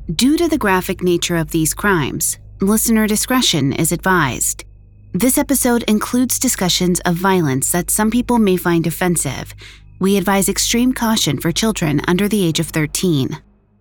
Due to the graphic nature of these crimes, listener discretion is advised. This episode includes discussions of violence that some people may find offensive. We advise extreme caution for children under the age of 13.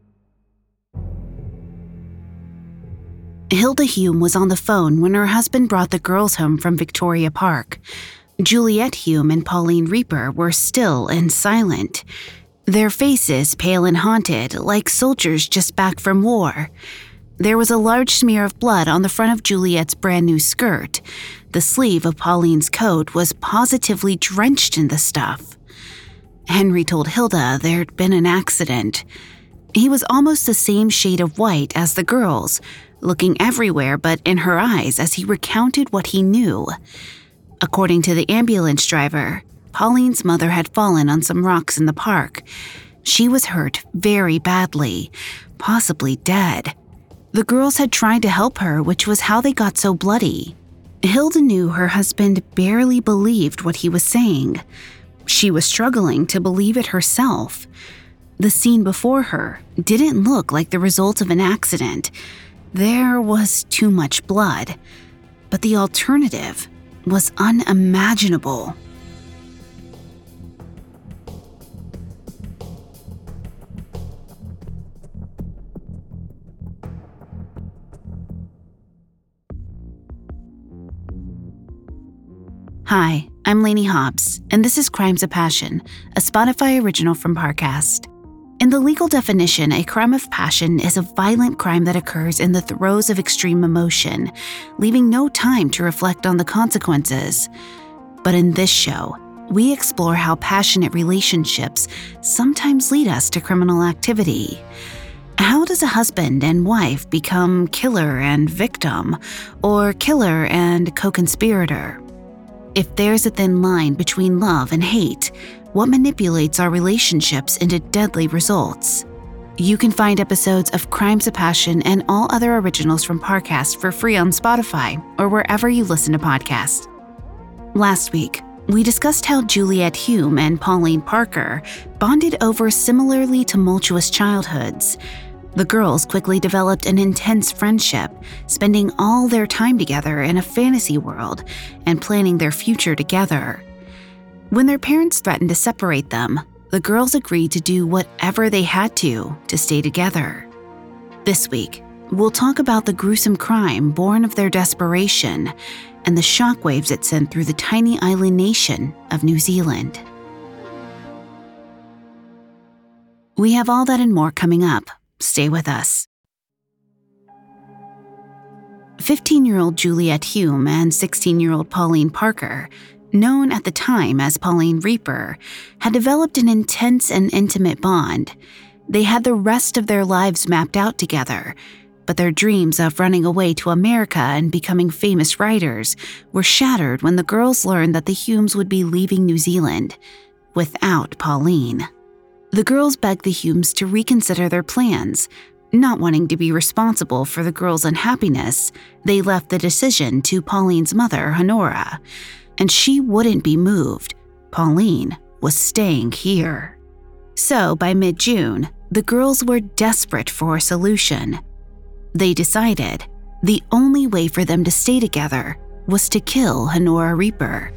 Hilda Hume was on the phone when her husband brought the girls home from Victoria Park. Juliette Hume and Pauline Reaper were still and silent, their faces pale and haunted, like soldiers just back from war. There was a large smear of blood on the front of Juliette's brand new skirt. The sleeve of Pauline's coat was positively drenched in the stuff. Henry told Hilda there'd been an accident. He was almost the same shade of white as the girls, looking everywhere but in her eyes as he recounted what he knew. According to the ambulance driver, Pauline's mother had fallen on some rocks in the park. She was hurt very badly, possibly dead. The girls had tried to help her, which was how they got so bloody. Hilda knew her husband barely believed what he was saying. She was struggling to believe it herself. The scene before her didn't look like the result of an accident. There was too much blood, but the alternative was unimaginable. Hi, I'm Lainey Hobbs, and this is Crimes of Passion, a Spotify original from Parcast. In the legal definition, a crime of passion is a violent crime that occurs in the throes of extreme emotion, leaving no time to reflect on the consequences. But in this show, we explore how passionate relationships sometimes lead us to criminal activity. How does a husband and wife become killer and victim, or killer and co-conspirator? If there's a thin line between love and hate, what manipulates our relationships into deadly results? You can find episodes of Crimes of Passion and all other originals from Parcast for free on Spotify or wherever you listen to podcasts. Last week, we discussed how Juliette Hume and Pauline Parker bonded over similarly tumultuous childhoods. The girls quickly developed an intense friendship, spending all their time together in a fantasy world and planning their future together. When their parents threatened to separate them, the girls agreed to do whatever they had to stay together. This week, we'll talk about the gruesome crime born of their desperation and the shockwaves it sent through the tiny island nation of New Zealand. We have all that and more coming up. Stay with us. 15-year-old Juliette Hume and 16-year-old Pauline Parker, known at the time as Pauline Reaper, had developed an intense and intimate bond. They had the rest of their lives mapped out together, but their dreams of running away to America and becoming famous writers were shattered when the girls learned that the Humes would be leaving New Zealand without Pauline. The girls begged the Humes to reconsider their plans. Not wanting to be responsible for the girls' unhappiness, they left the decision to Pauline's mother, Honora, and she wouldn't be moved. Pauline was staying here. So by mid-June, the girls were desperate for a solution. They decided the only way for them to stay together was to kill Honora Reaper.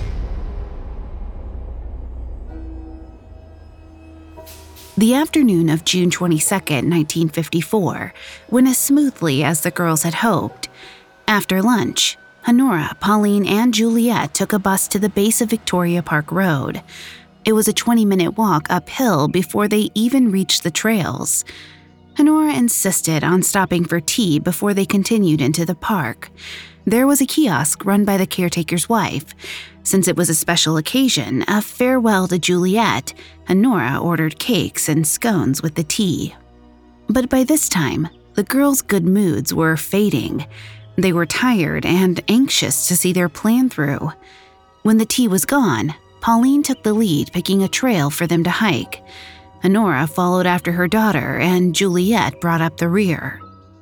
The afternoon of June 22, 1954, went as smoothly as the girls had hoped. After lunch, Honora, Pauline, and Juliette took a bus to the base of Victoria Park Road. It was a 20-minute walk uphill before they even reached the trails. Honora insisted on stopping for tea before they continued into the park. There was a kiosk run by the caretaker's wife. Since it was a special occasion, a farewell to Juliette, Honora ordered cakes and scones with the tea. But by this time, the girls' good moods were fading. They were tired and anxious to see their plan through. When the tea was gone, Pauline took the lead, picking a trail for them to hike. Honora followed after her daughter, and Juliette brought up the rear.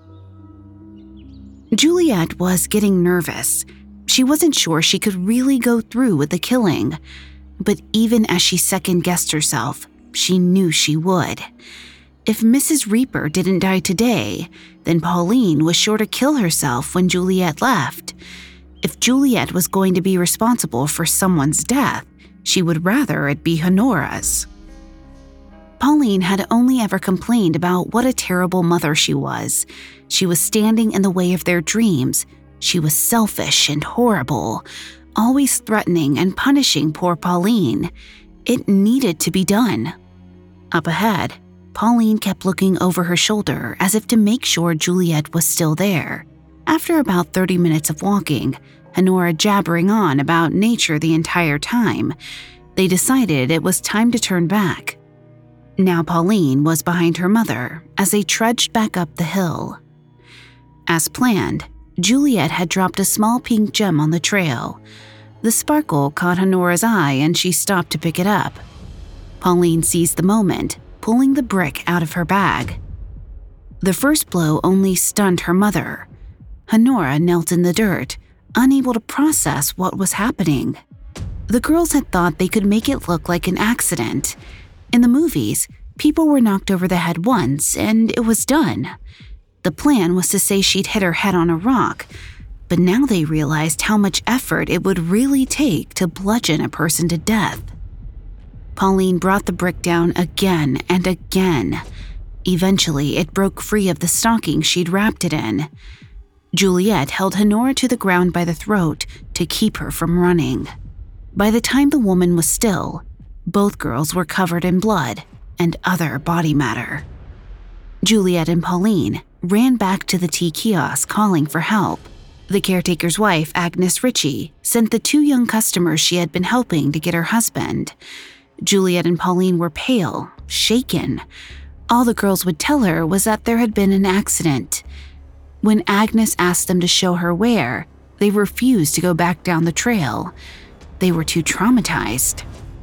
Juliette was getting nervous. She wasn't sure she could really go through with the killing. But even as she second-guessed herself, she knew she would. If Mrs. Reaper didn't die today, then Pauline was sure to kill herself when Juliet left. If Juliet was going to be responsible for someone's death, she would rather it be Honora's. Pauline had only ever complained about what a terrible mother she was. She was standing in the way of their dreams. She was selfish and horrible, always threatening and punishing poor Pauline. It needed to be done. Up ahead, Pauline kept looking over her shoulder as if to make sure Juliet was still there. After about 30 minutes of walking, Honora jabbering on about nature the entire time, they decided it was time to turn back. Now Pauline was behind her mother as they trudged back up the hill. As planned, Juliet had dropped a small pink gem on the trail. The sparkle caught Honora's eye and she stopped to pick it up. Pauline seized the moment, pulling the brick out of her bag. The first blow only stunned her mother. Honora knelt in the dirt, unable to process what was happening. The girls had thought they could make it look like an accident. In the movies, people were knocked over the head once and it was done. The plan was to say she'd hit her head on a rock, but now they realized how much effort it would really take to bludgeon a person to death. Pauline brought the brick down again and again. Eventually, it broke free of the stocking she'd wrapped it in. Juliet held Honora to the ground by the throat to keep her from running. By the time the woman was still, both girls were covered in blood and other body matter. Juliet and Pauline ran back to the tea kiosk calling for help. The caretaker's wife, Agnes Ritchie, sent the 2 young customers she had been helping to get her husband. Juliet and Pauline were pale, shaken. All the girls would tell her was that there had been an accident. When Agnes asked them to show her where, they refused to go back down the trail. They were too traumatized.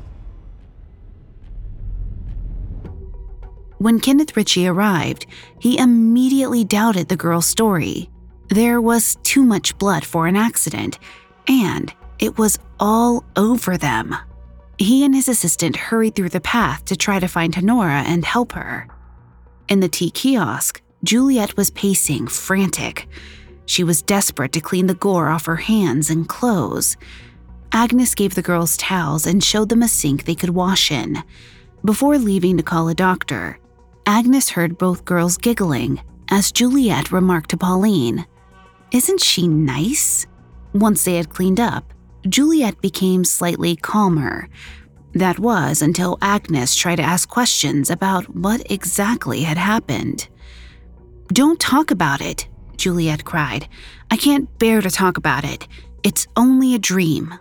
When Kenneth Ritchie arrived, he immediately doubted the girl's story. There was too much blood for an accident, and it was all over them. He and his assistant hurried through the path to try to find Honora and help her. In the tea kiosk, Juliet was pacing, frantic. She was desperate to clean the gore off her hands and clothes. Agnes gave the girls towels and showed them a sink they could wash in. Before leaving to call a doctor, Agnes heard both girls giggling as Juliet remarked to Pauline, "Isn't she nice?" Once they had cleaned up, Juliet became slightly calmer. That was until Agnes tried to ask questions about what exactly had happened. "Don't talk about it," Juliet cried. "I can't bear to talk about it. It's only a dream."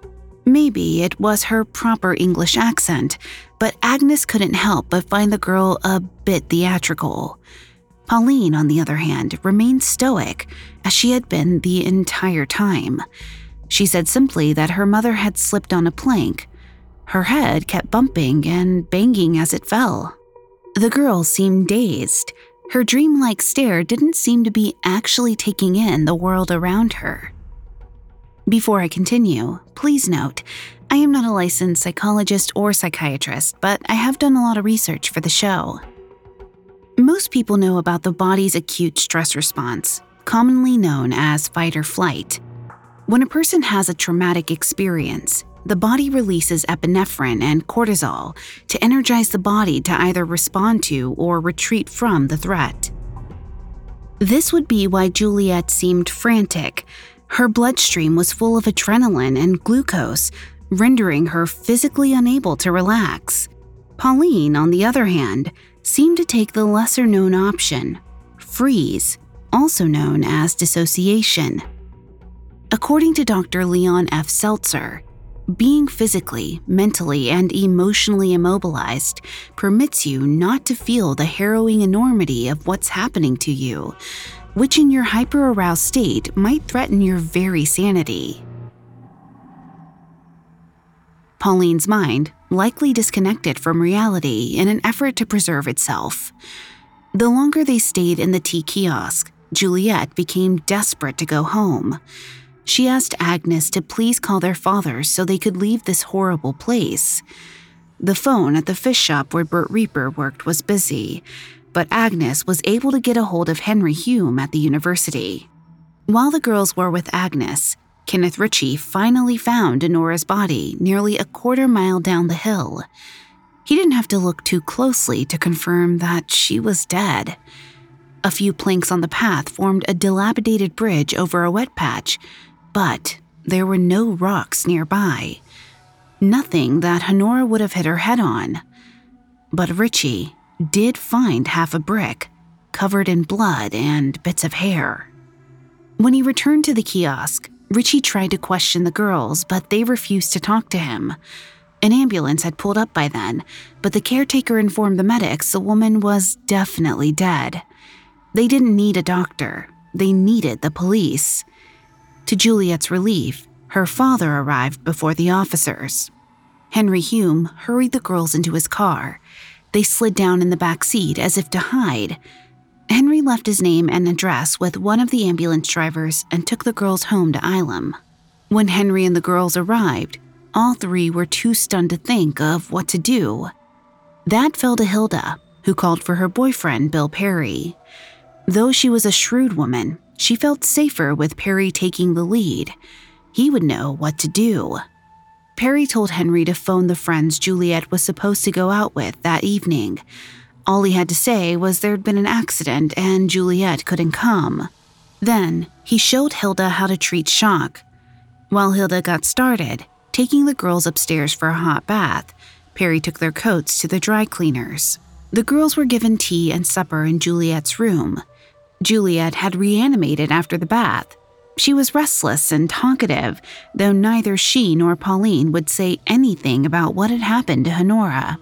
Maybe it was her proper English accent, but Agnes couldn't help but find the girl a bit theatrical. Pauline, on the other hand, remained stoic, as she had been the entire time. She said simply that her mother had slipped on a plank. Her head kept bumping and banging as it fell. The girl seemed dazed. Her dreamlike stare didn't seem to be actually taking in the world around her. Before I continue, please note, I am not a licensed psychologist or psychiatrist, but I have done a lot of research for the show. Most people know about the body's acute stress response, commonly known as fight or flight. When a person has a traumatic experience, the body releases epinephrine and cortisol to energize the body to either respond to or retreat from the threat. This would be why Juliet seemed frantic. Her bloodstream was full of adrenaline and glucose, rendering her physically unable to relax. Pauline, on the other hand, seemed to take the lesser-known option, freeze, also known as dissociation. According to Dr. Leon F. Seltzer, being physically, mentally, and emotionally immobilized permits you not to feel the harrowing enormity of what's happening to you, which in your hyper-aroused state might threaten your very sanity. Pauline's mind likely disconnected from reality in an effort to preserve itself. The longer they stayed in the tea kiosk, Juliet became desperate to go home. She asked Agnes to please call their father so they could leave this horrible place. The phone at the fish shop where Bert Reaper worked was busy, but Agnes was able to get a hold of Henry Hume at the university. While the girls were with Agnes, Kenneth Ritchie finally found Honora's body nearly a quarter-mile down the hill. He didn't have to look too closely to confirm that she was dead. A few planks on the path formed a dilapidated bridge over a wet patch, but there were no rocks nearby. Nothing that Honora would have hit her head on. But Ritchie did find half a brick, covered in blood and bits of hair. When he returned to the kiosk, Ritchie tried to question the girls, but they refused to talk to him. An ambulance had pulled up by then, but the caretaker informed the medics the woman was definitely dead. They didn't need a doctor. They needed the police. To Juliet's relief, her father arrived before the officers. Henry Hume hurried the girls into his car. They slid down in the back seat as if to hide. Henry left his name and address with one of the ambulance drivers and took the girls home to Ilam. When Henry and the girls arrived, all three were too stunned to think of what to do. That fell to Hilda, who called for her boyfriend, Bill Perry. Though she was a shrewd woman, she felt safer with Perry taking the lead. He would know what to do. Perry told Henry to phone the friends Juliet was supposed to go out with that evening. All he had to say was there'd been an accident and Juliet couldn't come. Then, he showed Hilda how to treat shock. While Hilda got started, taking the girls upstairs for a hot bath, Perry took their coats to the dry cleaners. The girls were given tea and supper in Juliet's room. Juliet had reanimated after the bath. She was restless and talkative, though neither she nor Pauline would say anything about what had happened to Honora.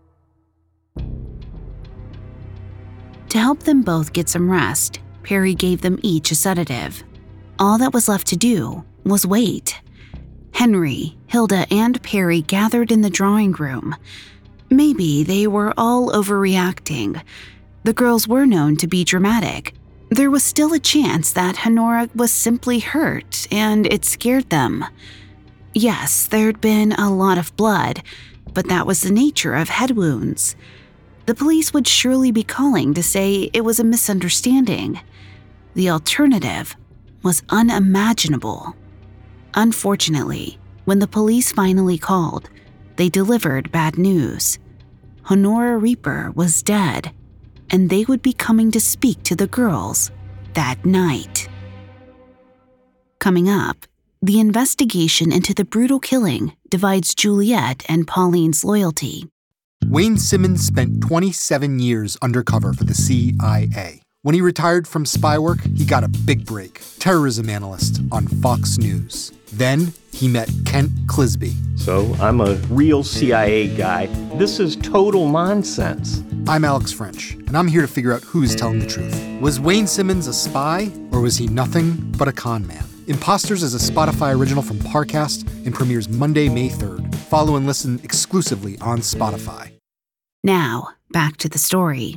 To help them both get some rest, Perry gave them each a sedative. All that was left to do was wait. Henry, Hilda, and Perry gathered in the drawing room. Maybe they were all overreacting. The girls were known to be dramatic. There was still a chance that Honora was simply hurt, and it scared them. Yes, there'd been a lot of blood, but that was the nature of head wounds. The police would surely be calling to say it was a misunderstanding. The alternative was unimaginable. Unfortunately, when the police finally called, they delivered bad news. Honora Reaper was dead, and they would be coming to speak to the girls that night. Coming up, the investigation into the brutal killing divides Juliet and Pauline's loyalty. Wayne Simmons spent 27 years undercover for the CIA. When he retired from spy work, he got a big break, terrorism analyst on Fox News. Then he met Kent Clisby. So I'm a real CIA guy. This is total nonsense. I'm Alex French, and I'm here to figure out who's telling the truth. Was Wayne Simmons a spy, or was he nothing but a con man? Imposters is a Spotify original from Parcast and premieres Monday, May 3rd. Follow and listen exclusively on Spotify. Now, back to the story.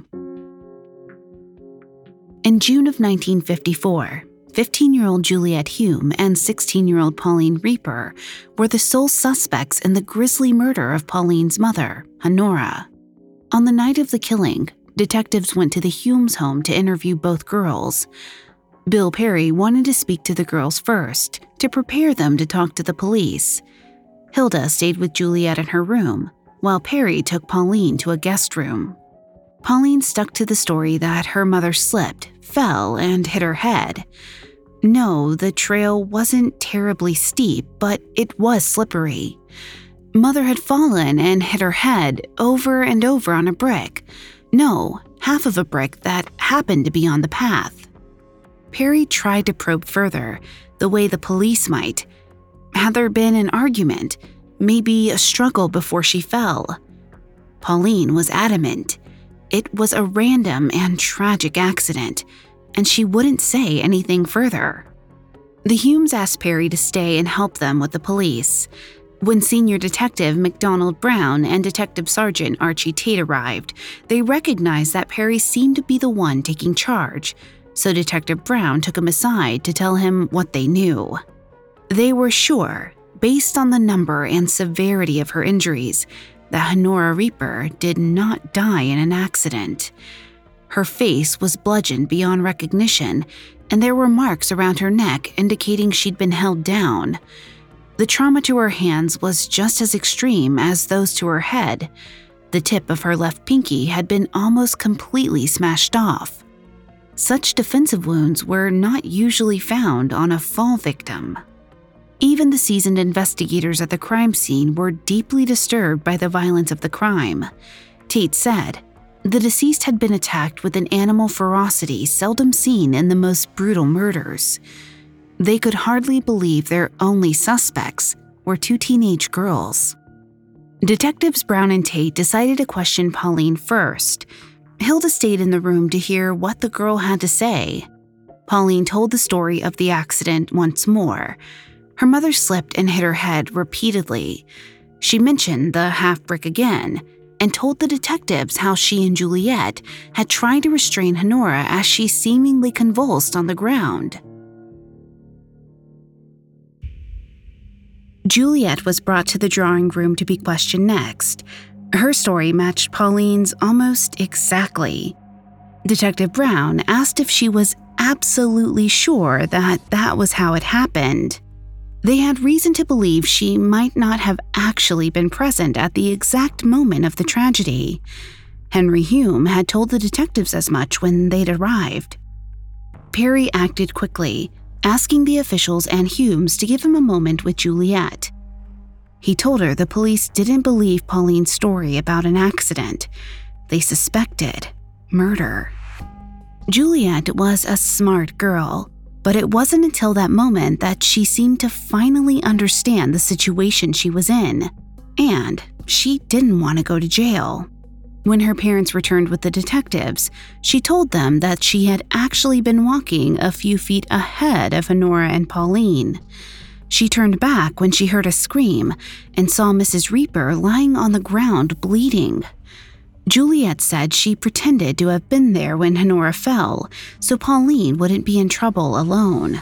In June of 1954, 15-year-old Juliet Hume and 16-year-old Pauline Reaper were the sole suspects in the grisly murder of Pauline's mother, Honora. On the night of the killing, detectives went to the Humes' home to interview both girls. Bill Perry wanted to speak to the girls first, to prepare them to talk to the police. Hilda stayed with Juliet in her room, while Perry took Pauline to a guest room. Pauline stuck to the story that her mother slipped, fell, and hit her head. No, the trail wasn't terribly steep, but it was slippery. Mother had fallen and hit her head over and over on a brick. No, half of a brick that happened to be on the path. Perry tried to probe further, the way the police might. Had there been an argument, maybe a struggle before she fell? Pauline was adamant. It was a random and tragic accident, and she wouldn't say anything further. The Humes asked Perry to stay and help them with the police. When Senior Detective McDonald Brown and Detective Sergeant Archie Tate arrived, they recognized that Perry seemed to be the one taking charge, so Detective Brown took him aside to tell him what they knew. They were sure, based on the number and severity of her injuries, that Honora Reaper did not die in an accident. Her face was bludgeoned beyond recognition, and there were marks around her neck indicating she'd been held down. The trauma to her hands was just as extreme as those to her head. The tip of her left pinky had been almost completely smashed off. Such defensive wounds were not usually found on a fall victim. Even the seasoned investigators at the crime scene were deeply disturbed by the violence of the crime. Tate said, "The deceased had been attacked with an animal ferocity seldom seen in the most brutal murders." They could hardly believe their only suspects were two teenage girls. Detectives Brown and Tate decided to question Pauline first. Hilda stayed in the room to hear what the girl had to say. Pauline told the story of the accident once more. Her mother slipped and hit her head repeatedly. She mentioned the half-brick again and told the detectives how she and Juliet had tried to restrain Honora as she seemingly convulsed on the ground. Juliet was brought to the drawing room to be questioned next. Her story matched Pauline's almost exactly. Detective Brown asked if she was absolutely sure that was how it happened. They had reason to believe she might not have actually been present at the exact moment of the tragedy. Henry Hume had told the detectives as much when they'd arrived. Perry acted quickly, asking the officials and Humes to give him a moment with Juliet. He told her the police didn't believe Pauline's story about an accident. They suspected murder. Juliet was a smart girl, but it wasn't until that moment that she seemed to finally understand the situation she was in, and she didn't want to go to jail. When her parents returned with the detectives, she told them that she had actually been walking a few feet ahead of Honora and Pauline. She turned back when she heard a scream and saw Mrs. Reaper lying on the ground bleeding. Juliet said she pretended to have been there when Honora fell, so Pauline wouldn't be in trouble alone.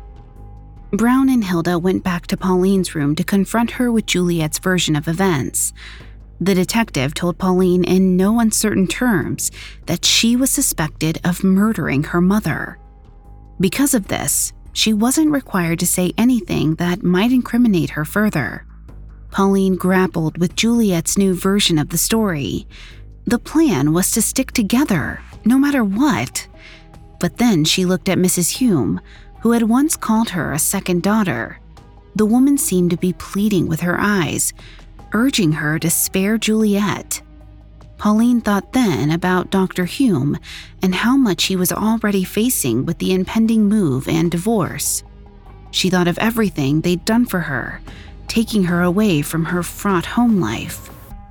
Brown and Hilda went back to Pauline's room to confront her with Juliet's version of events. The detective told Pauline in no uncertain terms that she was suspected of murdering her mother. Because of this, she wasn't required to say anything that might incriminate her further. Pauline grappled with Juliet's new version of the story. The plan was to stick together, no matter what. But then she looked at Mrs. Hume, who had once called her a second daughter. The woman seemed to be pleading with her eyes, urging her to spare Juliet. Pauline thought then about Dr. Hume and how much he was already facing with the impending move and divorce. She thought of everything they'd done for her, taking her away from her fraught home life.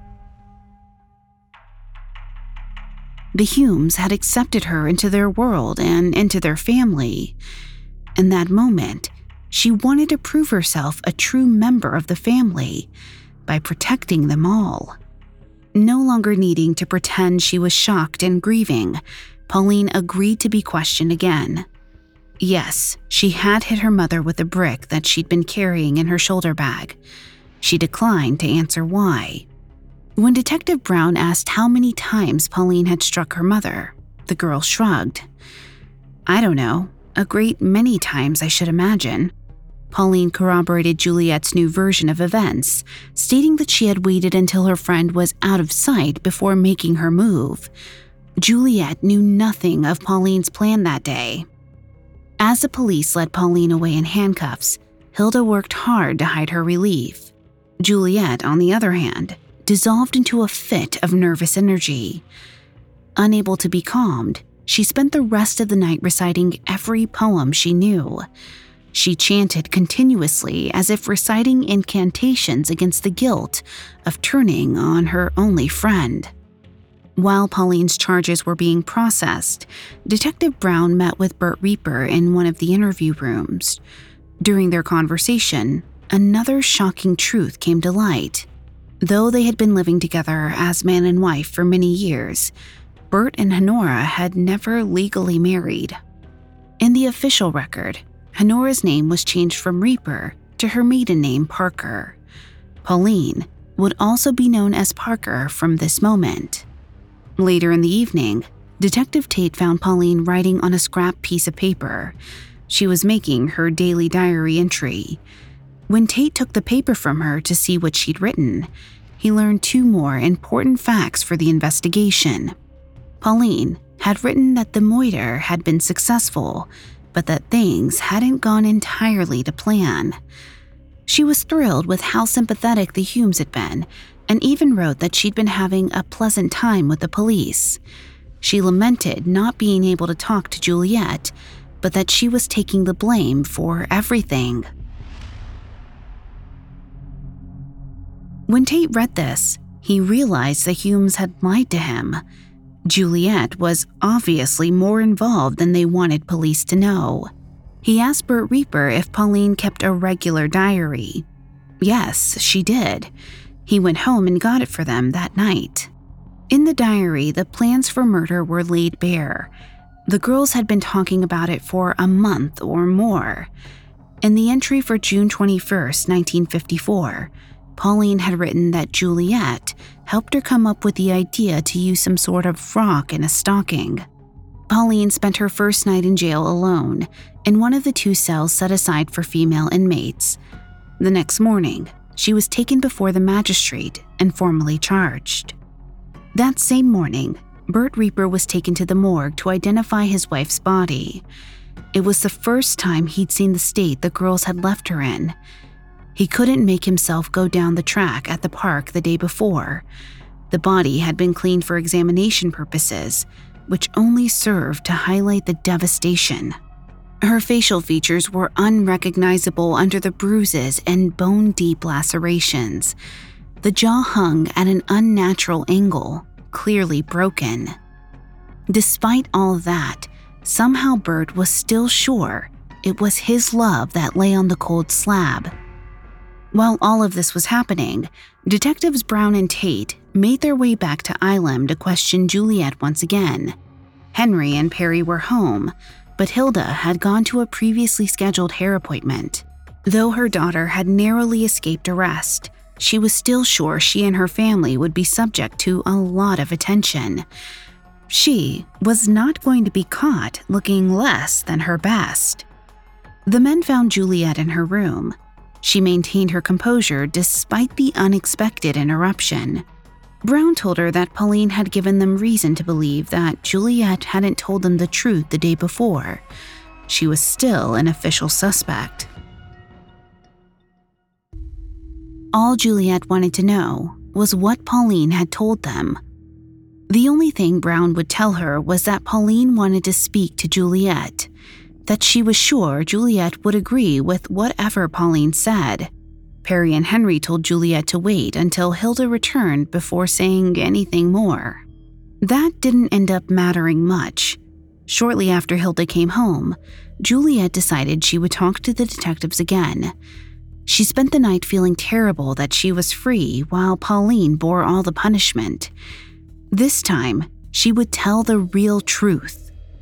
The Humes had accepted her into their world and into their family. In that moment, she wanted to prove herself a true member of the family by protecting them all. No longer needing to pretend she was shocked and grieving, Pauline agreed to be questioned again. Yes, she had hit her mother with a brick that she'd been carrying in her shoulder bag. She declined to answer why. When Detective Brown asked how many times Pauline had struck her mother, the girl shrugged. "I don't know, a great many times, I should imagine." Pauline corroborated Juliet's new version of events, stating that she had waited until her friend was out of sight before making her move. Juliet knew nothing of Pauline's plan that day. As the police led Pauline away in handcuffs, Hilda worked hard to hide her relief. Juliet, on the other hand, dissolved into a fit of nervous energy. Unable to be calmed, she spent the rest of the night reciting every poem she knew. She chanted continuously as if reciting incantations against the guilt of turning on her only friend. While Pauline's charges were being processed, Detective Brown met with Burt Reaper in one of the interview rooms. During their conversation, another shocking truth came to light. Though they had been living together as man and wife for many years, Burt and Honora had never legally married. In the official record, Honora's name was changed from Reaper to her maiden name Parker. Pauline, would also be known as Parker from this moment. Later in the evening, Detective Tate found Pauline writing on a scrap piece of paper. She was making her daily diary entry. When Tate took the paper from her to see what she'd written, he learned 2 more important facts for the investigation. Pauline had written that the moiter had been successful, but that things hadn't gone entirely to plan. She was thrilled with how sympathetic the Humes had been, and even wrote that she'd been having a pleasant time with the police. She lamented not being able to talk to Juliet, but that she was taking the blame for everything. When Tate read this, he realized the Humes had lied to him. Juliet was obviously more involved than they wanted police to know. He asked Bert Reaper if Pauline kept a regular diary. Yes, she did. He went home and got it for them that night. In the diary, the plans for murder were laid bare. The girls had been talking about it for a month or more. In the entry for June 21st, 1954, Pauline had written that Juliet helped her come up with the idea to use some sort of rock in a stocking. Pauline spent her first night in jail alone, in one of the 2 cells set aside for female inmates. The next morning, she was taken before the magistrate and formally charged. That same morning, Bert Reaper was taken to the morgue to identify his wife's body. It was the first time he'd seen the state the girls had left her in. He couldn't make himself go down the track at the park the day before. The body had been cleaned for examination purposes, which only served to highlight the devastation. Her facial features were unrecognizable under the bruises and bone-deep lacerations. The jaw hung at an unnatural angle, clearly broken. Despite all that, somehow Bert was still sure it was his love that lay on the cold slab. While all of this was happening, Detectives Brown and Tate made their way back to Elim to question Juliet once again. Henry and Perry were home, but Hilda had gone to a previously scheduled hair appointment. Though her daughter had narrowly escaped arrest, she was still sure she and her family would be subject to a lot of attention. She was not going to be caught looking less than her best. The men found Juliet in her room. She maintained her composure despite the unexpected interruption. Brown told her that Pauline had given them reason to believe that Juliet hadn't told them the truth the day before. She was still an official suspect. All Juliet wanted to know was what Pauline had told them. The only thing Brown would tell her was that Pauline wanted to speak to Juliet, that she was sure Juliet would agree with whatever Pauline said. Perry and Henry told Juliet to wait until Hilda returned before saying anything more. That didn't end up mattering much. Shortly after Hilda came home, Juliet decided she would talk to the detectives again. She spent the night feeling terrible that she was free while Pauline bore all the punishment. This time, she would tell the real truth.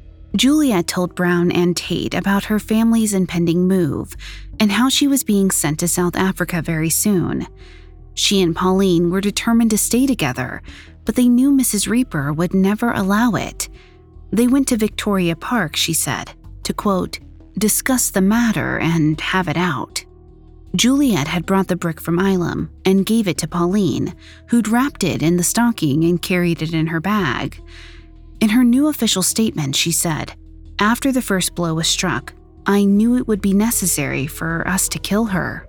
Juliet told Brown and Tate about her family's impending move and how she was being sent to South Africa very soon. She and Pauline were determined to stay together, but they knew Mrs. Reaper would never allow it. They went to Victoria Park, she said, to, quote, discuss the matter and have it out. Juliet had brought the brick from Elim and gave it to Pauline, who'd wrapped it in the stocking and carried it in her bag. In her new official statement, she said, after the first blow was struck, I knew it would be necessary for us to kill her.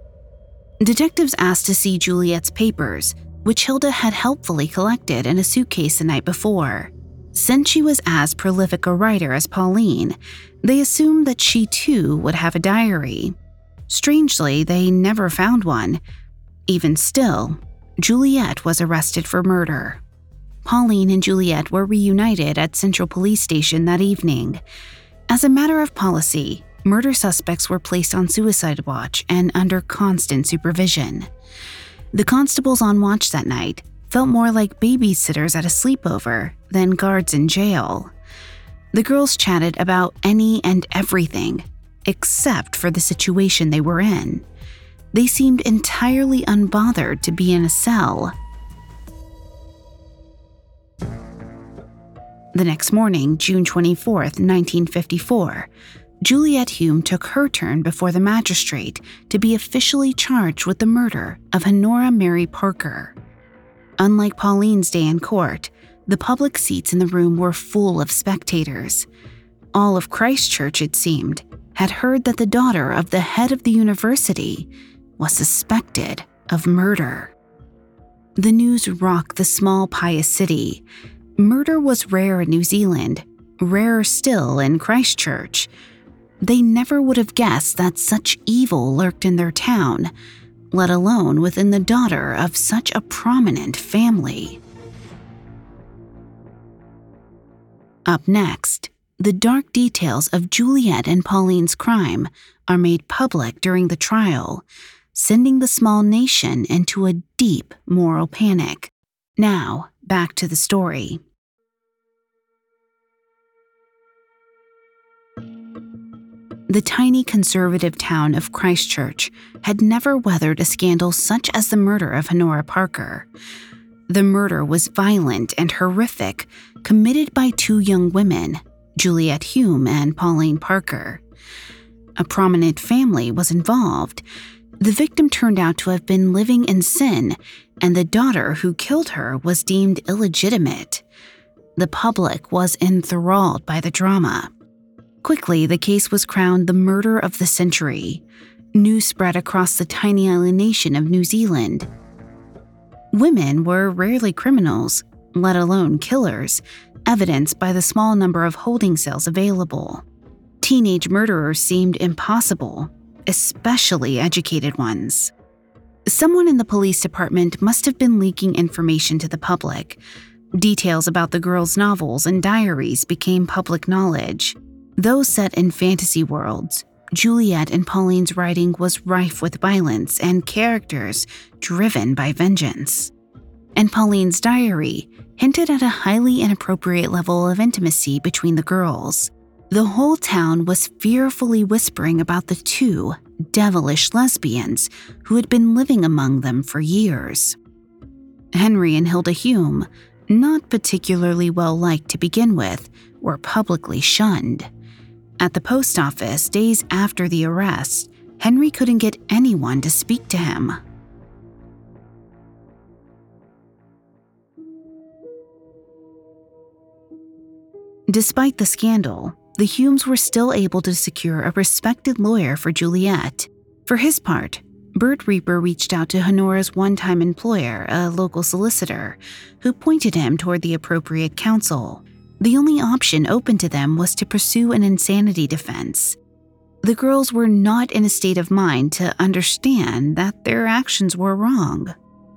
Detectives asked to see Juliet's papers, which Hilda had helpfully collected in a suitcase the night before. Since she was as prolific a writer as Pauline, they assumed that she too would have a diary. Strangely, they never found one. Even still, Juliet was arrested for murder. Pauline and Juliet were reunited at Central Police Station that evening. As a matter of policy, murder suspects were placed on suicide watch and under constant supervision. The constables on watch that night felt more like babysitters at a sleepover than guards in jail. The girls chatted about any and everything, except for the situation they were in. They seemed entirely unbothered to be in a cell. The next morning, June 24, 1954, Juliette Hume took her turn before the magistrate to be officially charged with the murder of Honora Mary Parker. Unlike Pauline's day in court, the public seats in the room were full of spectators. All of Christchurch, it seemed, had heard that the daughter of the head of the university was suspected of murder. The news rocked the small, pious city. Murder was rare in New Zealand, rarer still in Christchurch. They never would have guessed that such evil lurked in their town, let alone within the daughter of such a prominent family. Up next, the dark details of Juliette and Pauline's crime are made public during the trial, sending the small nation into a deep moral panic. Now, back to the story. The tiny conservative town of Christchurch had never weathered a scandal such as the murder of Honora Parker. The murder was violent and horrific, committed by two young women, Juliette Hume and Pauline Parker. A prominent family was involved. The victim turned out to have been living in sin, and the daughter who killed her was deemed illegitimate. The public was enthralled by the drama. Quickly, the case was crowned the murder of the century. News spread across the tiny island nation of New Zealand. Women were rarely criminals, let alone killers, evidenced by the small number of holding cells available. Teenage murderers seemed impossible, especially educated ones. Someone in the police department must have been leaking information to the public. Details about the girls' novels and diaries became public knowledge. Though set in fantasy worlds, Juliette and Pauline's writing was rife with violence and characters driven by vengeance. And Pauline's diary hinted at a highly inappropriate level of intimacy between the girls. The whole town was fearfully whispering about the two devilish lesbians who had been living among them for years. Henry and Hilda Hume, not particularly well liked to begin with, were publicly shunned. At the post office, days after the arrest, Henry couldn't get anyone to speak to him. Despite the scandal, the Humes were still able to secure a respected lawyer for Juliette. For his part, Bert Reaper reached out to Honora's one-time employer, a local solicitor, who pointed him toward the appropriate counsel. The only option open to them was to pursue an insanity defense. The girls were not in a state of mind to understand that their actions were wrong.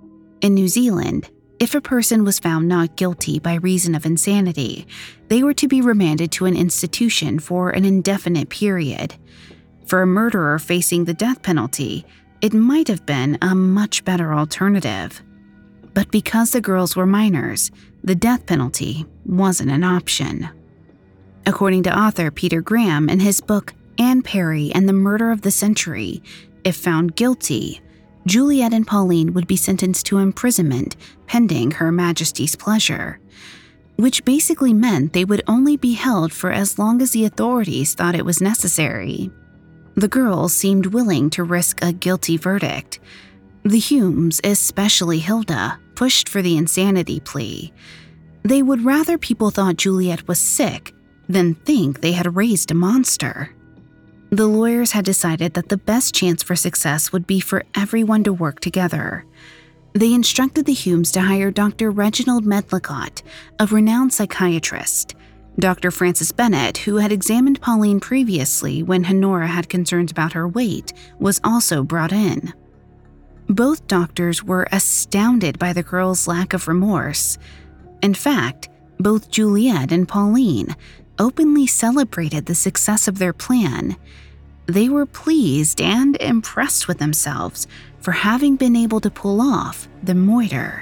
In New Zealand, if a person was found not guilty by reason of insanity, they were to be remanded to an institution for an indefinite period. For a murderer facing the death penalty, it might have been a much better alternative. But because the girls were minors, the death penalty wasn't an option. According to author Peter Graham in his book Anne Perry and the Murder of the Century, if found guilty, Juliette and Pauline would be sentenced to imprisonment pending Her Majesty's pleasure, which basically meant they would only be held for as long as the authorities thought it was necessary. The girls seemed willing to risk a guilty verdict. The Humes, especially Hilda, pushed for the insanity plea. They would rather people thought Juliette was sick than think they had raised a monster. The lawyers had decided that the best chance for success would be for everyone to work together. They instructed the Humes to hire Dr. Reginald Medlicott, a renowned psychiatrist. Dr. Francis Bennett, who had examined Pauline previously when Honora had concerns about her weight, was also brought in. Both doctors were astounded by the girls' lack of remorse. In fact, both Juliette and Pauline openly celebrated the success of their plan. They were pleased and impressed with themselves for having been able to pull off the moiter.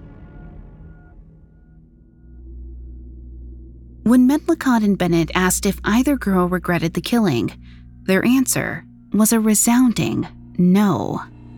When Medlicott and Bennett asked if either girl regretted the killing, their answer was a resounding no.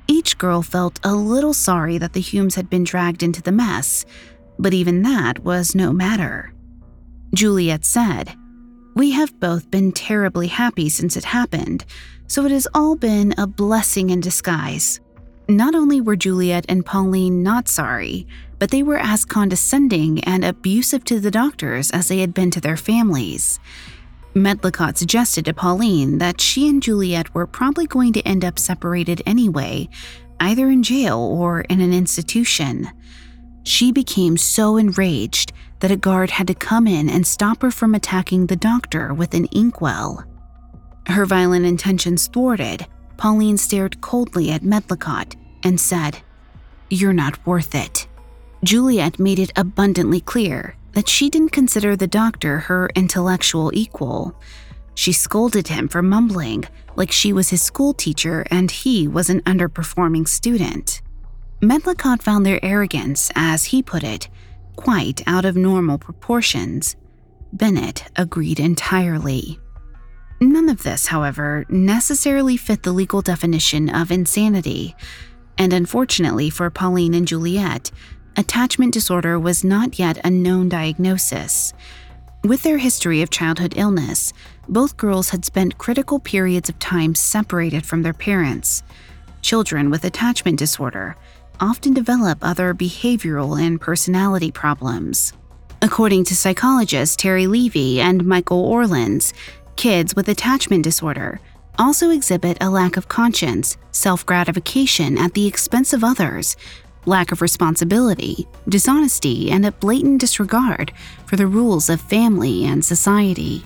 Each girl felt a little sorry that the Humes had been dragged into the mess, but even that was no matter. Juliet said, "We have both been terribly happy since it happened, so it has all been a blessing in disguise." Not only were Juliet and Pauline not sorry, but they were as condescending and abusive to the doctors as they had been to their families. Medlicott suggested to Pauline that she and Juliet were probably going to end up separated anyway, either in jail or in an institution. She became so enraged that a guard had to come in and stop her from attacking the doctor with an inkwell. Her violent intentions thwarted, Pauline stared coldly at Medlicott and said, "You're not worth it." Juliet made it abundantly clear that she didn't consider the doctor her intellectual equal. She scolded him for mumbling like she was his school teacher and he was an underperforming student. Medlicott found their arrogance, as he put it, quite out of normal proportions. Bennett agreed entirely. None of this, however, necessarily fit the legal definition of insanity, and unfortunately for Pauline and Juliet, attachment disorder was not yet a known diagnosis. With their history of childhood illness, both girls had spent critical periods of time separated from their parents. Children with attachment disorder often develop other behavioral and personality problems. According to psychologists Terry Levy and Michael Orlins, kids with attachment disorder also exhibit a lack of conscience, self-gratification at the expense of others, lack of responsibility, dishonesty, and a blatant disregard for the rules of family and society.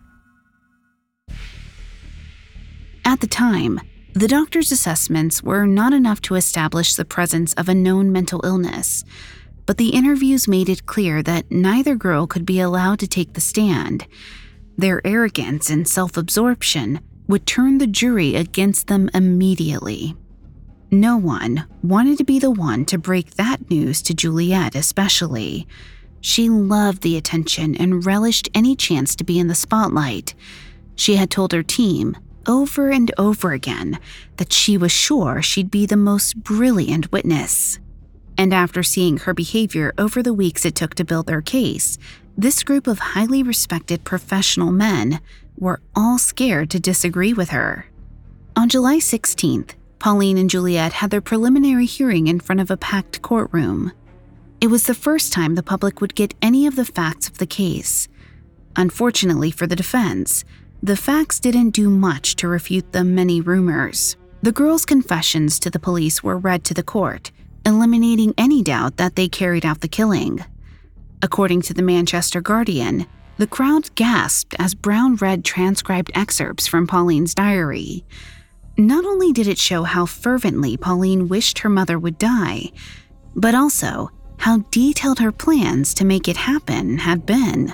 At the time, the doctor's assessments were not enough to establish the presence of a known mental illness, but the interviews made it clear that neither girl could be allowed to take the stand. Their arrogance and self-absorption would turn the jury against them immediately. No one wanted to be the one to break that news to Juliet especially. She loved the attention and relished any chance to be in the spotlight. She had told her team over and over again that she was sure she'd be the most brilliant witness. And after seeing her behavior over the weeks it took to build their case, this group of highly respected professional men were all scared to disagree with her. On July 16th, Pauline and Juliet had their preliminary hearing in front of a packed courtroom. It was the first time the public would get any of the facts of the case. Unfortunately for the defense, the facts didn't do much to refute the many rumors. The girls' confessions to the police were read to the court, eliminating any doubt that they carried out the killing. According to the Manchester Guardian, the crowd gasped as Brown read transcribed excerpts from Pauline's diary. Not only did it show how fervently Pauline wished her mother would die, but also how detailed her plans to make it happen had been.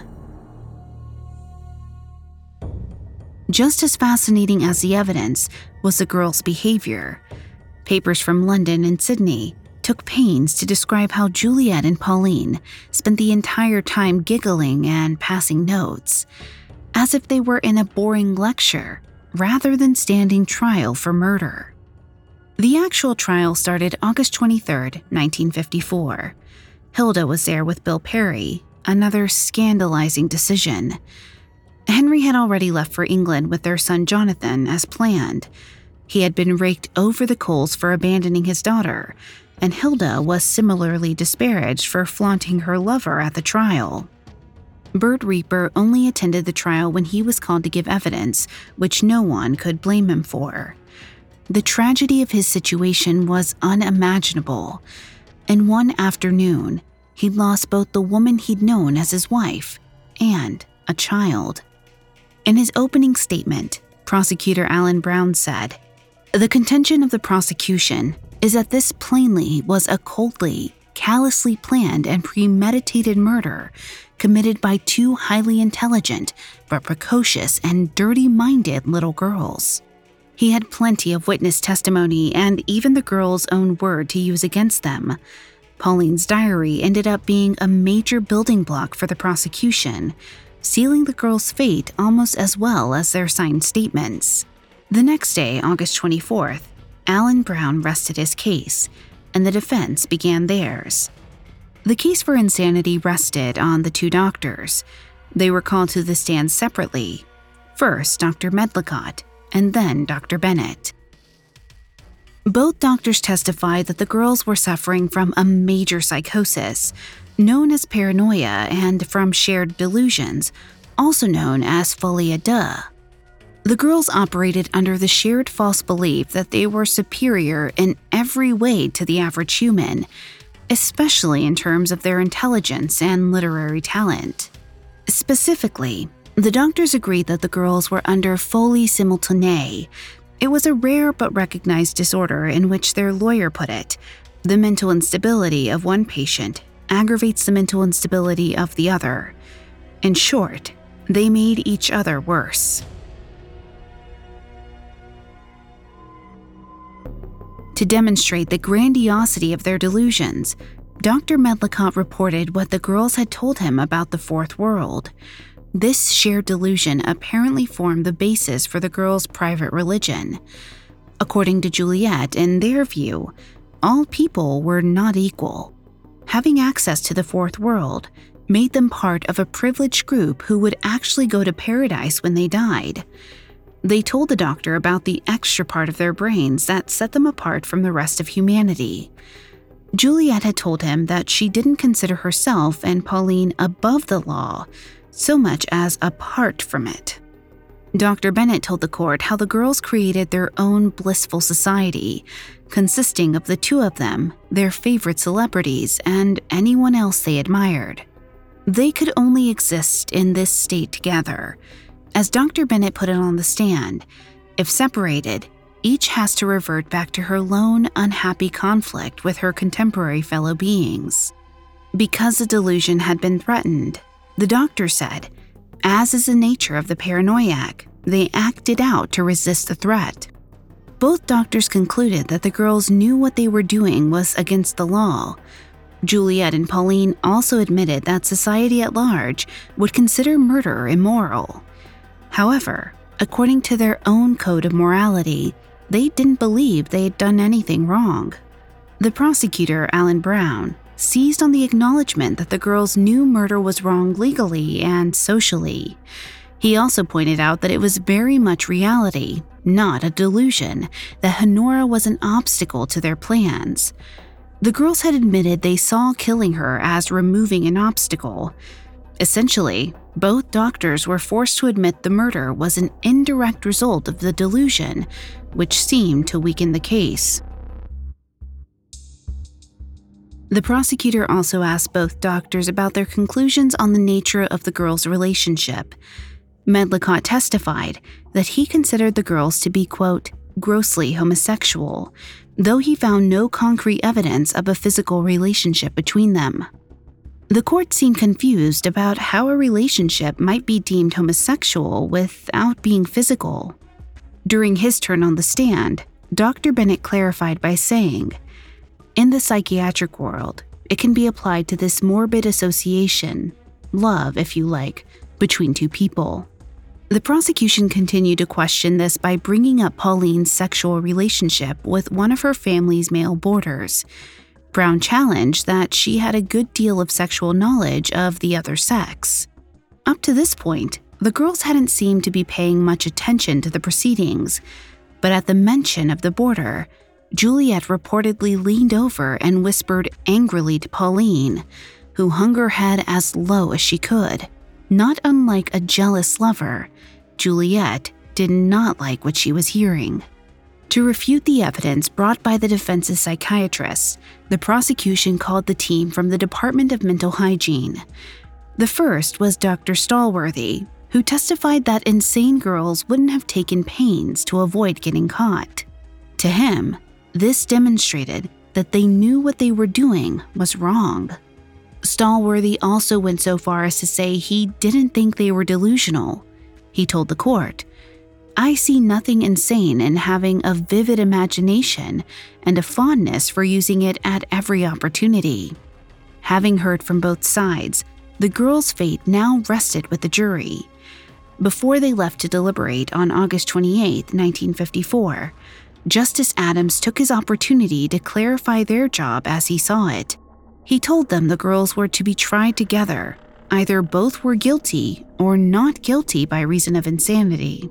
Just as fascinating as the evidence was the girls' behavior. Papers from London and Sydney took pains to describe how Juliet and Pauline spent the entire time giggling and passing notes, as if they were in a boring lecture rather than standing trial for murder. The actual trial started August 23, 1954. Hilda was there with Bill Perry, another scandalizing decision. Henry had already left for England with their son Jonathan as planned. He had been raked over the coals for abandoning his daughter, and Hilda was similarly disparaged for flaunting her lover at the trial. Bert Reaper only attended the trial when he was called to give evidence, which no one could blame him for. The tragedy of his situation was unimaginable. In one afternoon, he'd lost both the woman he'd known as his wife and a child. In his opening statement, prosecutor Alan Brown said, "The contention of the prosecution is that this plainly was a coldly, callously planned and premeditated murder committed by two highly intelligent but precocious and dirty-minded little girls." He had plenty of witness testimony and even the girls' own word to use against them. Pauline's diary ended up being a major building block for the prosecution, sealing the girls' fate almost as well as their signed statements. The next day, August 24th, Alan Brown rested his case, and the defense began theirs. The case for insanity rested on the two doctors. They were called to the stand separately. First, Dr. Medlicott, and then Dr. Bennett. Both doctors testified that the girls were suffering from a major psychosis, known as paranoia, and from shared delusions, also known as folie à deux. The girls operated under the shared false belief that they were superior in every way to the average human, especially in terms of their intelligence and literary talent. Specifically, the doctors agreed that the girls were under folie simultanée. It was a rare but recognized disorder in which their lawyer put it, the mental instability of one patient aggravates the mental instability of the other. In short, they made each other worse. To demonstrate the grandiosity of their delusions, Dr. Medlicott reported what the girls had told him about the fourth world. This shared delusion apparently formed the basis for the girls' private religion. According to Juliet, in their view, all people were not equal. Having access to the fourth world made them part of a privileged group who would actually go to paradise when they died. They told the doctor about the extra part of their brains that set them apart from the rest of humanity. Juliet had told him that she didn't consider herself and Pauline above the law, so much as apart from it. Dr. Bennett told the court how the girls created their own blissful society, consisting of the two of them, their favorite celebrities, and anyone else they admired. They could only exist in this state together. As Dr. Bennett put it on the stand, if separated, each has to revert back to her lone, unhappy conflict with her contemporary fellow beings. Because the delusion had been threatened, the doctor said, as is the nature of the paranoiac, they acted out to resist the threat. Both doctors concluded that the girls knew what they were doing was against the law. Juliet and Pauline also admitted that society at large would consider murder immoral. However, according to their own code of morality, they didn't believe they had done anything wrong. The prosecutor, Alan Brown, seized on the acknowledgement that the girls knew murder was wrong legally and socially. He also pointed out that it was very much reality, not a delusion, that Honora was an obstacle to their plans. The girls had admitted they saw killing her as removing an obstacle. Essentially, both doctors were forced to admit the murder was an indirect result of the delusion, which seemed to weaken the case. The prosecutor also asked both doctors about their conclusions on the nature of the girls' relationship. Medlicott testified that he considered the girls to be, quote, grossly homosexual, though he found no concrete evidence of a physical relationship between them. The court seemed confused about how a relationship might be deemed homosexual without being physical. During his turn on the stand, Dr. Bennett clarified by saying, in the psychiatric world, it can be applied to this morbid association, love, if you like, between two people. The prosecution continued to question this by bringing up Pauline's sexual relationship with one of her family's male boarders. Brown challenged that she had a good deal of sexual knowledge of the other sex. Up to this point, the girls hadn't seemed to be paying much attention to the proceedings, but at the mention of the boarder, Juliet reportedly leaned over and whispered angrily to Pauline, who hung her head as low as she could. Not unlike a jealous lover, Juliet did not like what she was hearing. To refute the evidence brought by the defense's psychiatrists, the prosecution called the team from the Department of Mental Hygiene. The first was Dr. Stallworthy, who testified that insane girls wouldn't have taken pains to avoid getting caught. To him, this demonstrated that they knew what they were doing was wrong. Stallworthy also went so far as to say he didn't think they were delusional. He told the court, I see nothing insane in having a vivid imagination and a fondness for using it at every opportunity. Having heard from both sides, the girls' fate now rested with the jury. Before they left to deliberate on August 28, 1954, Justice Adams took his opportunity to clarify their job as he saw it. He told them the girls were to be tried together. Either both were guilty or not guilty by reason of insanity.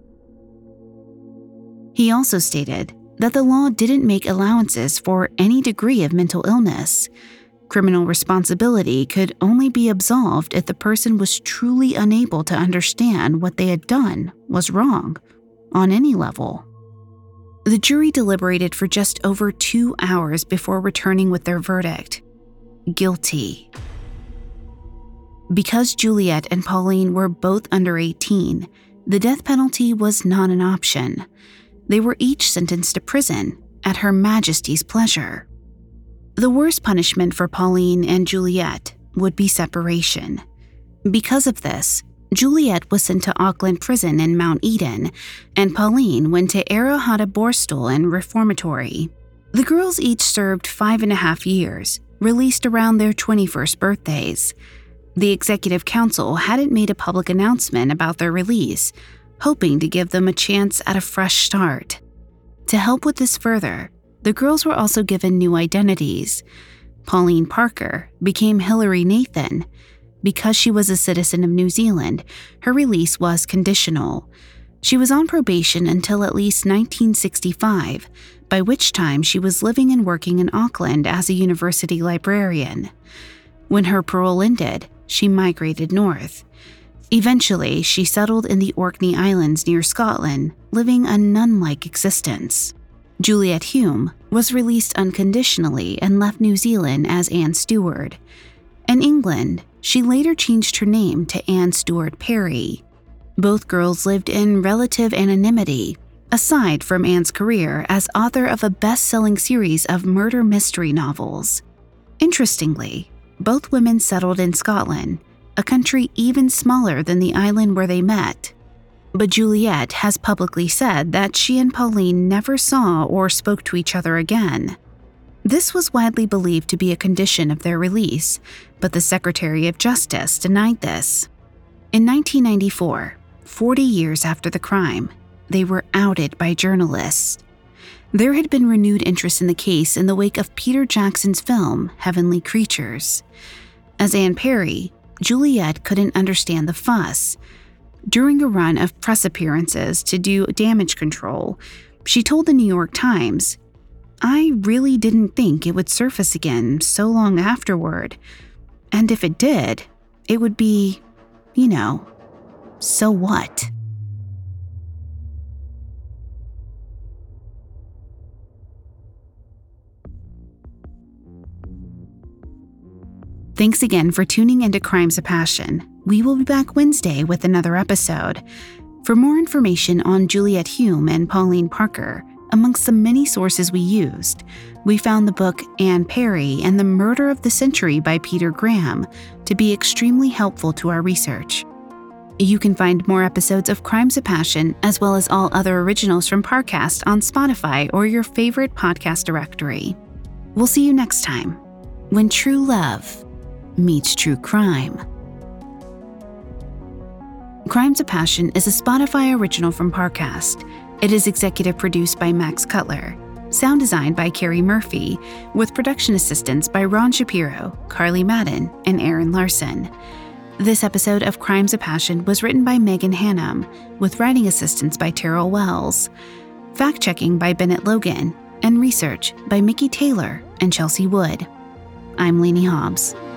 He also stated that the law didn't make allowances for any degree of mental illness. Criminal responsibility could only be absolved if the person was truly unable to understand what they had done was wrong, on any level. The jury deliberated for just over 2 hours before returning with their verdict: guilty. Because Juliet and Pauline were both under 18, the death penalty was not an option. They were each sentenced to prison at Her Majesty's pleasure. The worst punishment for Pauline and Juliet would be separation. Because of this, Juliet was sent to Auckland Prison in Mount Eden, and Pauline went to Errahata Borstal and Reformatory. The girls each served 5.5 years, released around their 21st birthdays. The Executive Council hadn't made a public announcement about their release, hoping to give them a chance at a fresh start. To help with this further, the girls were also given new identities. Pauline Parker became Hilary Nathan. Because she was a citizen of New Zealand, her release was conditional. She was on probation until at least 1965, by which time she was living and working in Auckland as a university librarian. When her parole ended, she migrated north. Eventually, she settled in the Orkney Islands near Scotland, living a nun-like existence. Juliet Hume was released unconditionally and left New Zealand as Anne Stewart. In England, she later changed her name to Anne Stewart Parry. Both girls lived in relative anonymity, aside from Anne's career as author of a best-selling series of murder mystery novels. Interestingly, both women settled in Scotland, a country even smaller than the island where they met. But Juliet has publicly said that she and Pauline never saw or spoke to each other again. This was widely believed to be a condition of their release, but the Secretary of Justice denied this. In 1994, 40 years after the crime, they were outed by journalists. There had been renewed interest in the case in the wake of Peter Jackson's film, Heavenly Creatures. As Anne Parry, Juliet couldn't understand the fuss. During a run of press appearances to do damage control, she told the New York Times, "I really didn't think it would surface again so long afterward. And if it did, it would be, so what?" Thanks again for tuning into Crimes of Passion. We will be back Wednesday with another episode. For more information on Juliet Hume and Pauline Parker, amongst the many sources we used, we found the book Anne Parry and the Murder of the Century by Peter Graham to be extremely helpful to our research. You can find more episodes of Crimes of Passion, as well as all other originals from Parcast on Spotify or your favorite podcast directory. We'll see you next time, when true love meets true crime. Crimes of Passion is a Spotify original from Parcast. It is executive produced by Max Cutler, sound designed by Carrie Murphy, with production assistance by Ron Shapiro, Carly Madden, and Aaron Larson. This episode of Crimes of Passion was written by Megan Hannum, with writing assistance by Terrell Wells, fact-checking by Bennett Logan, and research by Mickey Taylor and Chelsea Wood. I'm Lainey Hobbs.